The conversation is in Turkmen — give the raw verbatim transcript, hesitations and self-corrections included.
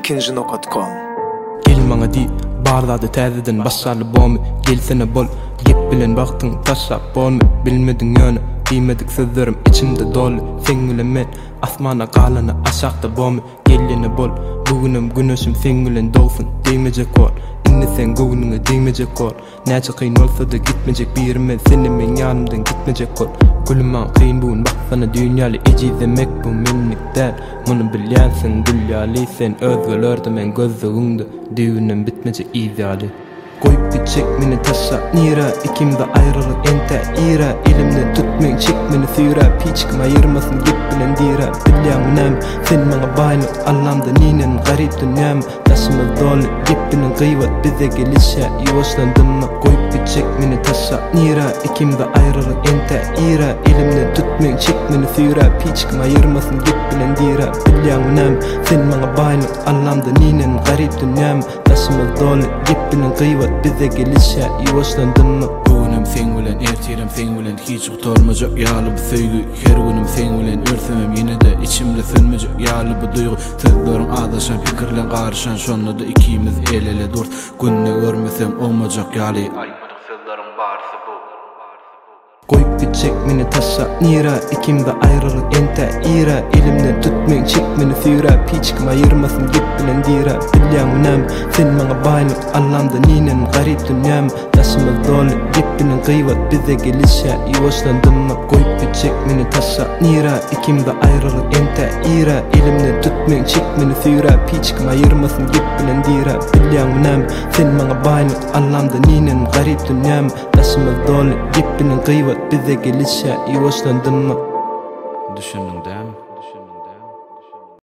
ikinci nokta com. Gel bana di bardadı täzeden başarlı bolmy, gelsene bol gep bilen baktın taşap bolmy, bilmedin ýöne diýmedik sözlerim içimde dolu, sen bilen men asmana galana aşakda bolmy, gelene bol bugünüm güneşim sen bilen dolsun diýmejek bol. Inne sen göwnüňe diýmejek bol. Näçe kyn bolsa da gitmejek birim, seni men ýanymdan gitmejek bol. Gülman kyn bugün baksana dünýäli ejizemek bu menlik däl. Muny bilýänsiň gülýäli sen özgelerde men gözlüğüňde düýünem bitmejek iýali. Koyup gitjek meni taşa nira, ikimde ayrılık ente ira, elimden tutmayın çek meni süýrä, piçkim ayırmasın gep bilen dira. Bilýän näme sen maňa baýny, Allah'ımda ninen garip dünýäm, taşymyz dolu gep bilen gıýbat bize gelişe ýoşlandymmy. Koyup gitjek meni taşa nira, ikimde ayrılık ente ira, elimden tutmayın çek meni süýrä, piçkim ayırmasın gep bilen dira. Bilýän näme sen maňa baýny, Allah'ımda ninen garip dünýäm, taşymyz dolu gep bilen gıýbat bize gelişe ýoşlandymmy. Bugünüm sen bilen ertirem sen bilen hiç utanmajak ýaly bu söýgü, her günüm sen bilen örsemem ýene de içimde sönmejek ýaly bu duýgu. Sözleriň adaşan pikirlen garşan şonda da ikimiz el ele durt, günne görmesem olmajak ýaly. Aýmadyk sözleriň barysy bu. Koyup gitjek meni taşa nira, ikimde ayrılık ente ira, elimden tutmayın çek meni süýrä, piçkim ayırmasın gep bilen dira. Bilýän näme sen maňa baýny, Allah'ımda ninen garip dünýäm, taşymyz dolu gep bilen gıýbat bize gelişe ýoşlandymmy. Koyup gitjek meni taşa nira, ikimde ayrılık ente ira, elimden tutmayın çek meni süýrä, piçkim ayırmasın gep bilen dira. Bilýän näme sen maňa baýny, Allah'ımda ninen garip dünýäm, taşymyz dolu gep bilen gıýbat bize gelişe ýoşlandymmy. Düşündüň dämi?